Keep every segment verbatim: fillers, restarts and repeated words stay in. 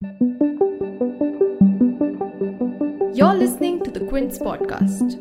You're listening to the Quince Podcast.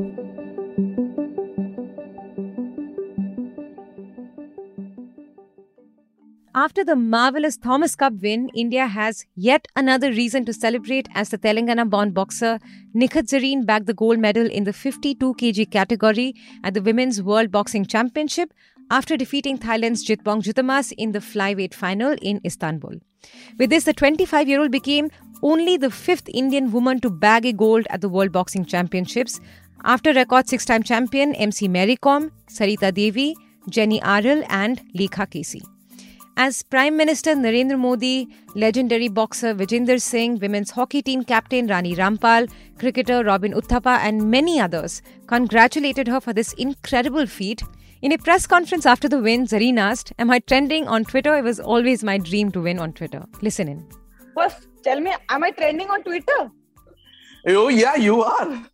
After the marvelous Thomas Cup win, India has yet another reason to celebrate as the Telangana-born boxer Nikhat Zareen bagged the gold medal in the fifty-two kilograms category at the Women's World Boxing Championship after defeating Thailand's Jitbong Jutamas in the flyweight final in Istanbul. With this, the twenty-five-year-old became only the fifth Indian woman to bag a gold at the World Boxing Championships after record six-time champion M C Mary Kom, Sarita Devi, Jenny Arrell and Lekha Casey. As Prime Minister Narendra Modi, legendary boxer Vijender Singh, women's hockey team captain Rani Rampal, cricketer Robin Uthappa and many others congratulated her for this incredible feat. In a press conference after the win, Zareen asked, "Am I trending on Twitter? It was always my dream to win on Twitter." Listen in. First, tell me, am I trending on Twitter? Oh, yeah, you are.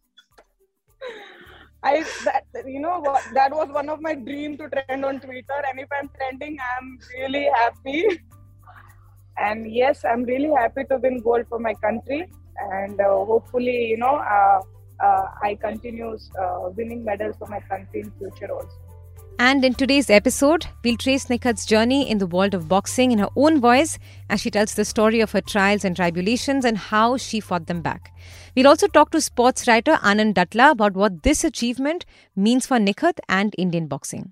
I, that, you know, that was one of my dreams to trend on Twitter. And if I'm trending, I'm really happy. And yes, I'm really happy to win gold for my country. And uh, hopefully, you know, uh, uh, I continue uh, winning medals for my country in future also. And in today's episode, we'll trace Nikhat's journey in the world of boxing in her own voice as she tells the story of her trials and tribulations and how she fought them back. We'll also talk to sports writer Anand Datla about what this achievement means for Nikhat and Indian boxing.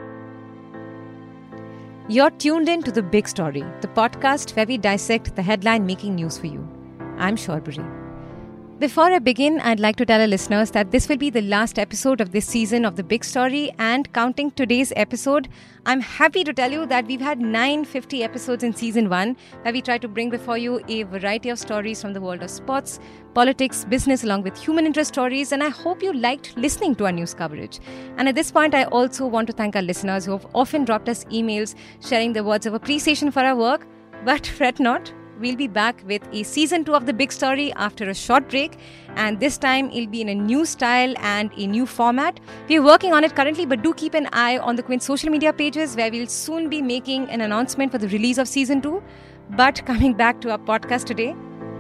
You're tuned in to The Big Story, the podcast where we dissect the headline-making news for you. I'm Shorbari. Before I begin, I'd like to tell our listeners that this will be the last episode of this season of The Big Story, and counting today's episode, I'm happy to tell you that we've had nine hundred fifty episodes in season one, where we try to bring before you a variety of stories from the world of sports, politics, business, along with human interest stories, and I hope you liked listening to our news coverage. And at this point, I also want to thank our listeners who have often dropped us emails sharing their words of appreciation for our work, but fret not. We'll be back with a season two of The Big Story after a short break, and this time it'll be in a new style and a new format. We're working on it currently, but do keep an eye on the Quince social media pages where we'll soon be making an announcement for the release of season two. But coming back to our podcast today,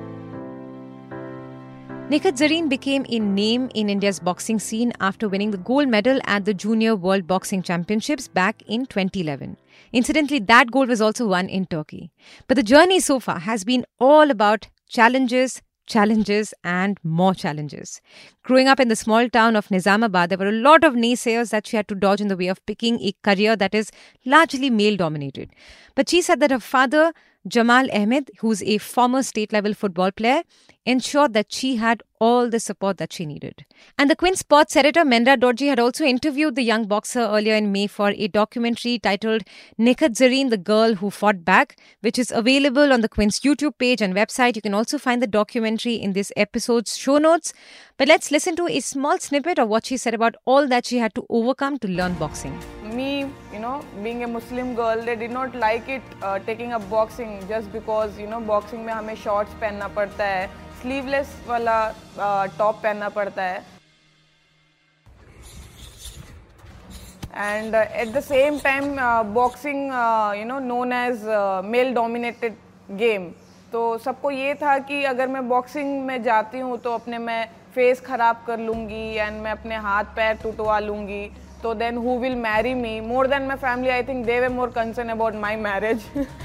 Nikhat Zareen became a name in India's boxing scene after winning the gold medal at the Junior World Boxing Championships back in twenty eleven. Incidentally, that gold was also won in Turkey. But the journey so far has been all about challenges, challenges and more challenges. Growing up in the small town of Nizamabad, there were a lot of naysayers that she had to dodge in the way of picking a career that is largely male-dominated. But she said that her father, Jamal Ahmed, who's a former state-level football player, ensured that she had all the support that she needed. And the Quince sports editor Mendra Dorji had also interviewed the young boxer earlier in May for a documentary titled Nikhat Zareen, the Girl Who Fought Back, which is available on the Quince YouTube page and website. You can also find the documentary in this episode's show notes. But let's listen to a small snippet of what she said about all that she had to overcome to learn boxing. Me, you know, being a Muslim girl, they did not like it uh, taking up boxing just because, you know, boxing में हमें shorts पहनना पड़ता है, sleeveless वाला uh, top पहनना पड़ता है. And uh, at the same time, uh, boxing, uh, you know, known as uh, male-dominated game. तो सबको ये था कि अगर मैं बॉक्सिंग में जाती हूँ तो अपने मैं फेस खराब कर लूँगी एंड मैं अपने हाथ पैर टुटवा लूँगी. So then who will marry me? More than my family, I think they were more concerned about my marriage.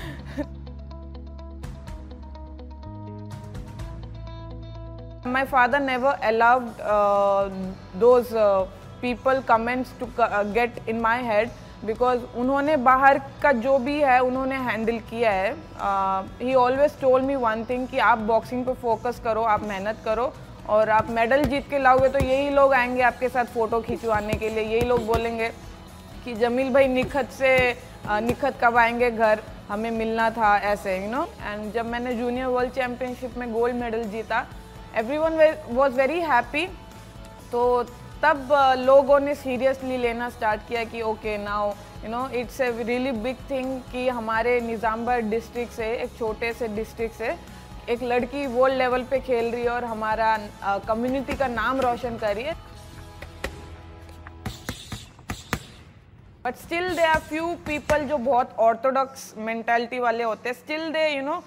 My father never allowed uh, those uh, people comments to uh, get in my head because उन्होंने बाहर का जो भी है उन्होंने handle किया है. uh, He always told me one thing कि आप बॉक्सिंग पे फोकस करो, आप मेहनत करो और आप मेडल जीत के लाओगे तो यही लोग आएंगे आपके साथ फ़ोटो खिंचवाने के लिए. यही लोग बोलेंगे कि जमील भाई निखत से निखत कब आएंगे घर, हमें मिलना था, ऐसे यू नो. एंड जब मैंने जूनियर वर्ल्ड चैम्पियनशिप में गोल्ड मेडल जीता, एवरीवन वाज वेरी हैप्पी. तो तब लोगों ने सीरियसली लेना स्टार्ट किया कि okay now you know it's a really big thing कि हमारे निज़ामबाद डिस्ट्रिक्ट से, एक छोटे से डिस्ट्रिक्ट से एक लड़की वर्ल्ड लेवल पे खेल रही है और हमारा कम्युनिटी uh, का नाम रोशन कर रही है. But still they are few people जो बहुत ऑर्थोडॉक्स मेंटालिटी वाले होते हैं. Still they you know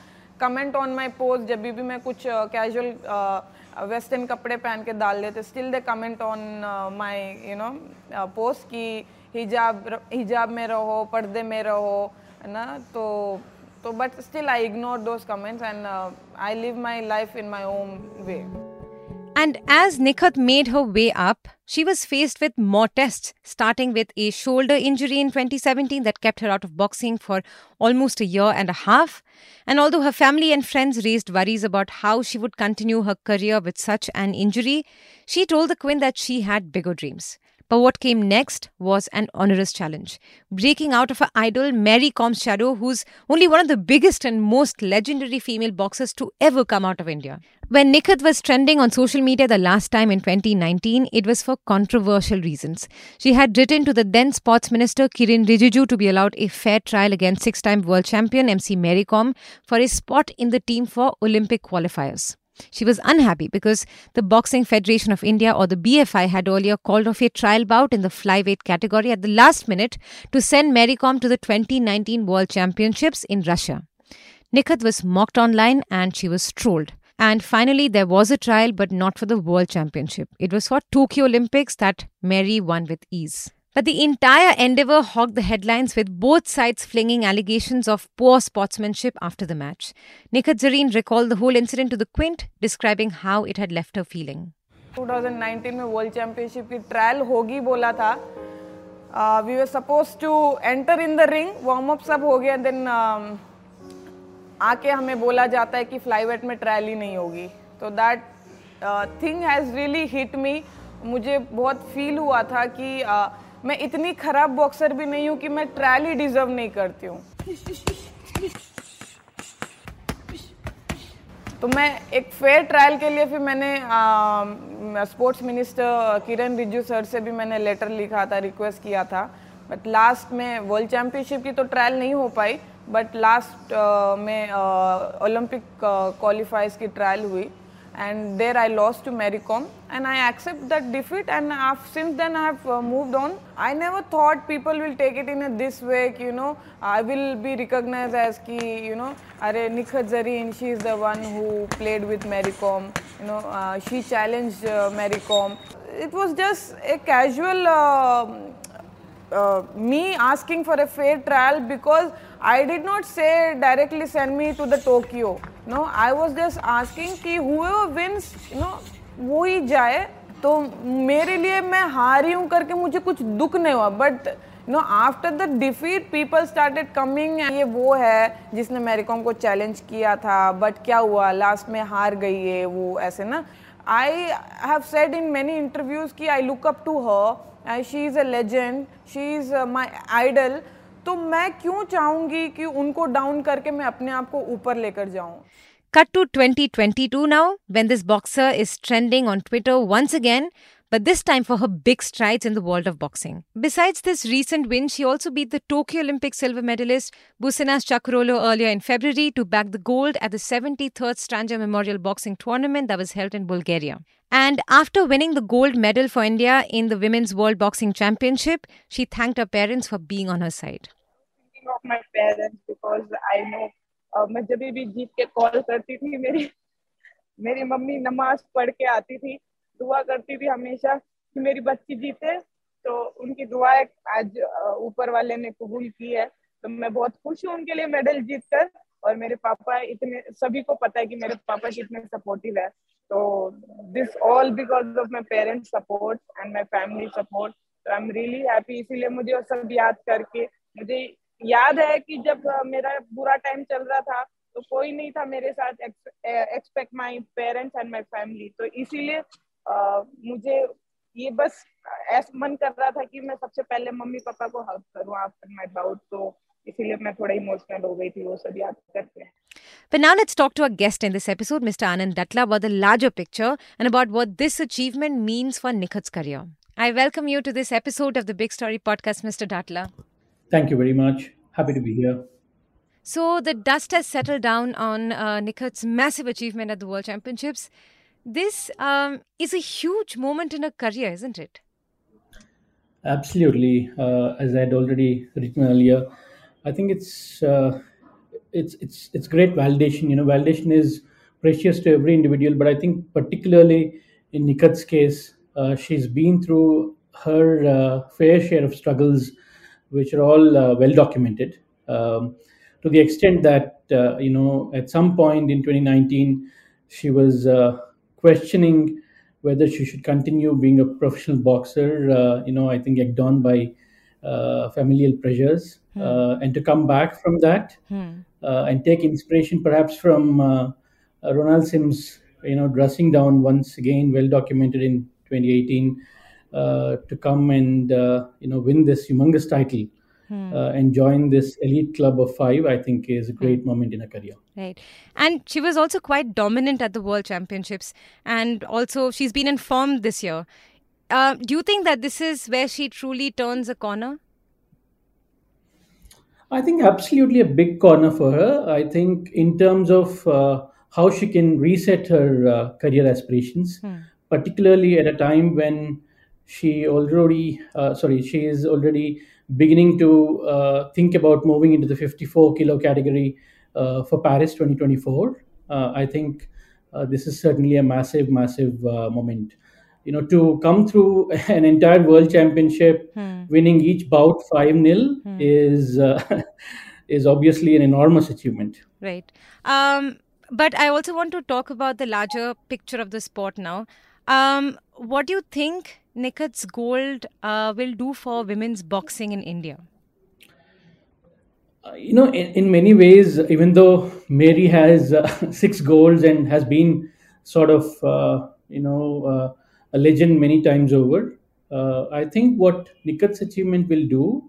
comment on my post जब भी मैं कुछ casual western कपड़े पहन के डाल देते, still they comment on my you know post कि हिजाब हिजाब में रहो, पर्दे में रहो, है ना, तो तो but still I ignore those comments and uh, I live my life in my own way. And as Nikhat made her way up, she was faced with more tests, starting with a shoulder injury in twenty seventeen that kept her out of boxing for almost a year and a half. And although her family and friends raised worries about how she would continue her career with such an injury, she told the Quint that she had bigger dreams. But what came next was an onerous challenge, breaking out of her idol Mary Com's shadow, who's only one of the biggest and most legendary female boxers to ever come out of India. When Nikhat was trending on social media the last time in twenty nineteen, it was for controversial reasons. She had written to the then Sports Minister Kiren Rijiju to be allowed a fair trial against six-time world champion M C Mary Com for a spot in the team for Olympic qualifiers. She was unhappy because the Boxing Federation of India, or the B F I, had earlier called off a trial bout in the flyweight category at the last minute to send Mary Com to the twenty nineteen World Championships in Russia. Nikhat was mocked online and she was trolled. And finally, there was a trial, but not for the World Championship. It was for Tokyo Olympics that Mary won with ease. But the entire endeavour hogged the headlines, with both sides flinging allegations of poor sportsmanship after the match. Nikhat Zareen recalled the whole incident to the Quint, describing how it had left her feeling. twenty nineteen में World Championship की trial होगी बोला था. Uh, we were supposed to enter in the ring, warm up सब हो गया, then um, आके हमें बोला जाता है कि flyweight में trial ही नहीं होगी. तो that uh, thing has really hit me. मुझे बहुत feel हुआ था कि uh, मैं इतनी खराब बॉक्सर भी नहीं हूँ कि मैं ट्रायल ही डिजर्व नहीं करती हूँ. तो मैं एक फेयर ट्रायल के लिए फिर मैंने sports minister Kiren Rijiju sir से भी मैंने लेटर लिखा था, रिक्वेस्ट किया था. बट लास्ट में वर्ल्ड चैम्पियनशिप की तो ट्रायल नहीं हो पाई, बट लास्ट uh, में ओलंपिक क्वालिफाइज की ट्रायल हुई. And there I lost to Mary Com, and I accept that defeat, and I've, since then I have uh, moved on. I never thought people will take it in a this way, you know, I will be recognized as ki, you know, are Nikhat Zareen, she is the one who played with Mary Com, you know, uh, she challenged uh, Mary Com. It was just a casual uh, uh, me asking for a fair trial, because I did not say directly send me to the Tokyo. No, I was just asking कि whoever wins, you know, वो ही जाए. तो मेरे लिए मैं हारी हूँ करके मुझे कुछ दुख नहीं हुआ. But you know, after the defeat, people started coming. ये वो है जिसने मैरी कॉम को चैलेंज किया था, but क्या हुआ, लास्ट में हार गई है वो, ऐसे ना. I have said in many interviews कि I look up to her, and she is a legend, she is uh, my idol. तो मैं क्यों चाहूंगी कि उनको डाउन करके मैं अपने आप को ऊपर लेकर जाऊं. Cut to twenty twenty-two now, when this boxer is trending on Twitter once again, but this time for her big strides in the world of boxing. Besides this recent win, she also beat the Tokyo Olympic silver medalist Businas Chakrolo earlier in February to bag the gold at the seventy-third Stranja Memorial Boxing Tournament that was held in Bulgaria. And after winning the gold medal for India in the Women's World Boxing Championship, she thanked her parents for being on her side. Thinking of my parents, because I know uh, मैं जब भी जीत के call करती थी, मेरी मेरी mummy नमाज पढ़ के आती थी, दुआ करती थी हमेशा कि मेरी बच्ची जीते. तो उनकी दुआएं आज ऊपर वाले ने कबूल की है. तो मैं बहुत खुश हूँ उनके लिए मेडल जीतकर. और मेरे पापा इतने, सभी को पता है कि मेरे पापा कितने सपोर्टिव है. तो this all because of my parents support and my family support. तो आई एम रियली हैप्पी. इसीलिए मुझे वो सब याद करके, मुझे याद है कि जब मेरा बुरा टाइम चल रहा था तो कोई नहीं था मेरे साथ expect my parents and my family. तो इसीलिए मुझे ये बस ऐसा मन कर रहा था कि मैं सबसे पहले मम्मी पापा को हेल्प करूं आफ्टर माय बाउट. तो इसीलिए मैं थोड़ा इमोशनल हो गई थी वो सब याद करके. But now let's talk to our guest in this episode, Mister Anand Datla, about the larger picture and about what this achievement means for Nikhat's career. I welcome you to this episode of the Big Story podcast, Mister Datla. Thank you very much. Happy to be here. So the dust has settled down on uh, Nikhat's massive achievement at the World Championships. This um, is a huge moment in her career, isn't it? Absolutely. Uh, as I had already written earlier, I think it's uh, it's it's it's great validation. You know, validation is precious to every individual, but I think particularly in Nikat's case, uh, she's been through her uh, fair share of struggles, which are all uh, well documented. Um, to the extent that uh, you know, at some point in twenty nineteen, she was uh, questioning whether she should continue being a professional boxer. Uh, you know, I think egged on by uh, familial pressures, uh, and to come back from that uh, and take inspiration perhaps from uh, uh, Ronald Sims, you know, dressing down once again, well documented in twenty eighteen, uh, to come and uh, you know, win this humongous title. Uh, and join this elite club of five, I think, is a great moment in her career. Right. And she was also quite dominant at the World Championships. And also, she's been in form this year. Uh, do you think that this is where she truly turns a corner? I think absolutely a big corner for her. I think in terms of uh, how she can reset her uh, career aspirations, particularly at a time when she already, uh, sorry, she is already beginning to uh, think about moving into the fifty-four kilo category uh, for Paris twenty twenty-four. Uh, I think uh, this is certainly a massive, massive uh, moment. You know, to come through an entire world championship, winning each bout five nil is uh, is obviously an enormous achievement. Right. Um, but I also want to talk about the larger picture of the sport now. Um, what do you think Nikat's gold uh, will do for women's boxing in India? Uh, you know, in, in many ways, even though Mary has uh, six golds and has been sort of, uh, you know, uh, a legend many times over, uh, I think what Nikat's achievement will do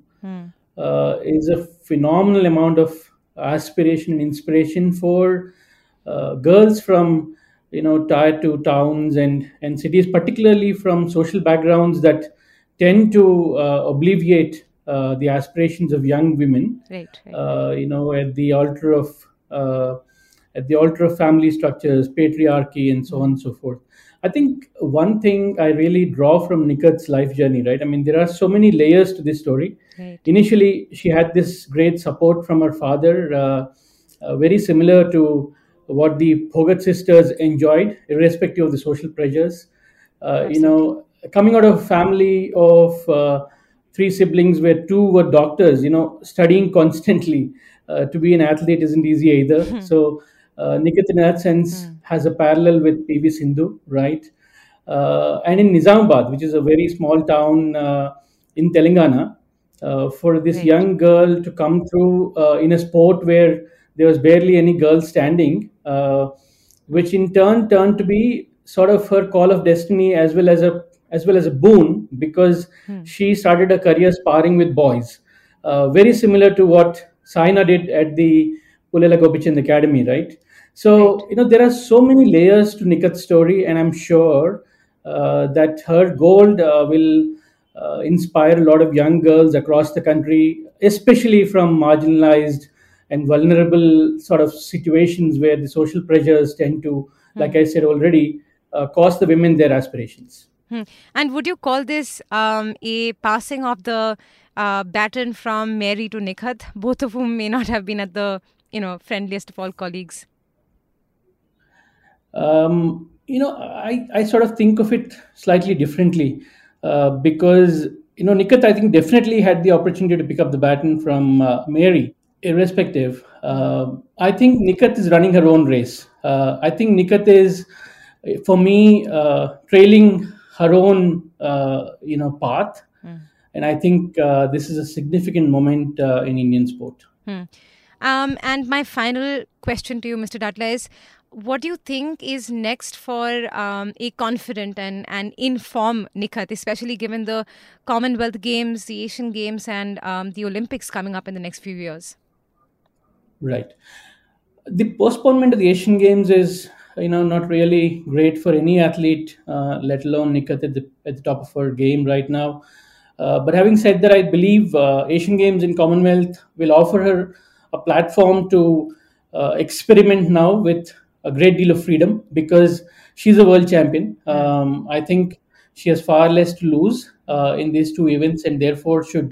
uh, is a phenomenal amount of aspiration and inspiration for uh, girls from, you know, tier two towns and, and cities, particularly from social backgrounds that tend to uh, obviate uh, the aspirations of young women. Right. right. Uh, you know, at the altar of uh, at the altar of family structures, patriarchy, and so on and so forth. I think one thing I really draw from Nikat's life journey, right? I mean, there are so many layers to this story. Right. Initially, she had this great support from her father, uh, uh, very similar to what the Bhogat sisters enjoyed, irrespective of the social pressures. Uh, you know, coming out of a family of uh, three siblings where two were doctors, you know, studying constantly uh, to be an athlete isn't easy either. So uh, Nikat, in that sense, has a parallel with P V Sindhu, right? Uh, and in Nizamabad, which is a very small town uh, in Telangana, uh, for this Right. young girl to come through uh, in a sport where there was barely any girl standing, uh, which in turn turned to be sort of her call of destiny as well as a as well as a boon, because she started a career sparring with boys, uh, very similar to what Saina did at the Pulela Gopichand Academy, right? So you know, there are so many layers to Nikat's story, and I'm sure uh, that her gold uh, will uh, inspire a lot of young girls across the country, especially from marginalized and vulnerable sort of situations where the social pressures tend to, like I said already, uh, cost the women their aspirations. Hmm. And would you call this um, a passing of the uh, baton from Mary to Nikat, both of whom may not have been at the, you know, friendliest of all colleagues? Um, you know, I, I sort of think of it slightly differently uh, because, you know, Nikat, I think, definitely had the opportunity to pick up the baton from uh, Mary, irrespective. Uh, I think Nikat is running her own race. Uh, I think Nikat is, for me, uh, trailing her own, uh, you know, path. And I think uh, this is a significant moment uh, in Indian sport. Hmm. Um, and my final question to you, Mister Datla, is what do you think is next for um, a confident and, and informed Nikat, especially given the Commonwealth Games, the Asian Games, and um, the Olympics coming up in the next few years? Right. The postponement of the Asian Games is, you know, not really great for any athlete, uh, let alone Nikat at the, at the top of her game right now. Uh, but having said that, I believe uh, Asian Games and Commonwealth will offer her a platform to uh, experiment now with a great deal of freedom, because she's a world champion. Um, I think she has far less to lose uh, in these two events, and therefore should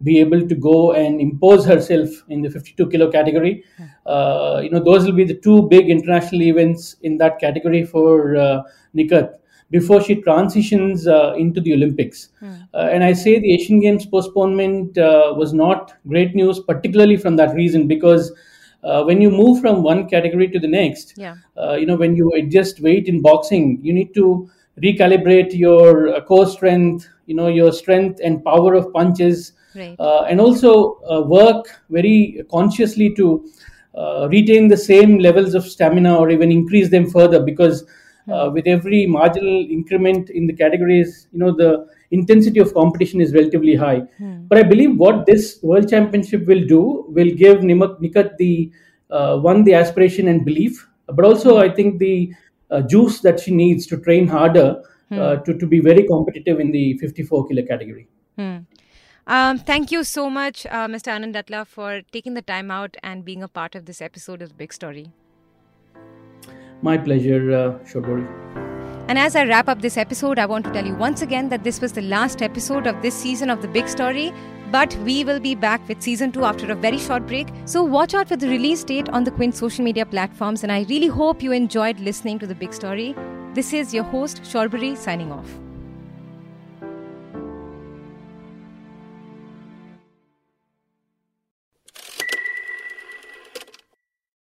be able to go and impose herself in the fifty-two kilo category. Uh, you know, those will be the two big international events in that category for uh, Nikat before she transitions uh, into the Olympics. Mm. Uh, and I say the Asian Games postponement uh, was not great news, particularly from that reason, because uh, when you move from one category to the next, yeah. uh, you know, when you adjust weight in boxing, you need to recalibrate your uh, core strength, you know, your strength and power of punches, right. uh, and also uh, work very consciously to uh, retain the same levels of stamina or even increase them further, because uh, with every marginal increment in the categories, you know, the intensity of competition is relatively high. Hmm. But I believe what this World Championship will do will give Nikat the uh, one, the aspiration and belief, but also I think the uh, juice that she needs to train harder hmm. uh, to, to be very competitive in the fifty-four kilo category. Hmm. Um, thank you so much, uh, Mister Anand Datla, for taking the time out and being a part of this episode of Big Story. My pleasure, uh, Shorbori. And as I wrap up this episode, I want to tell you once again that this was the last episode of this season of The Big Story. But we will be back with season two after a very short break. So watch out for the release date on the Quint social media platforms. And I really hope you enjoyed listening to The Big Story. This is your host, Shorbori, signing off.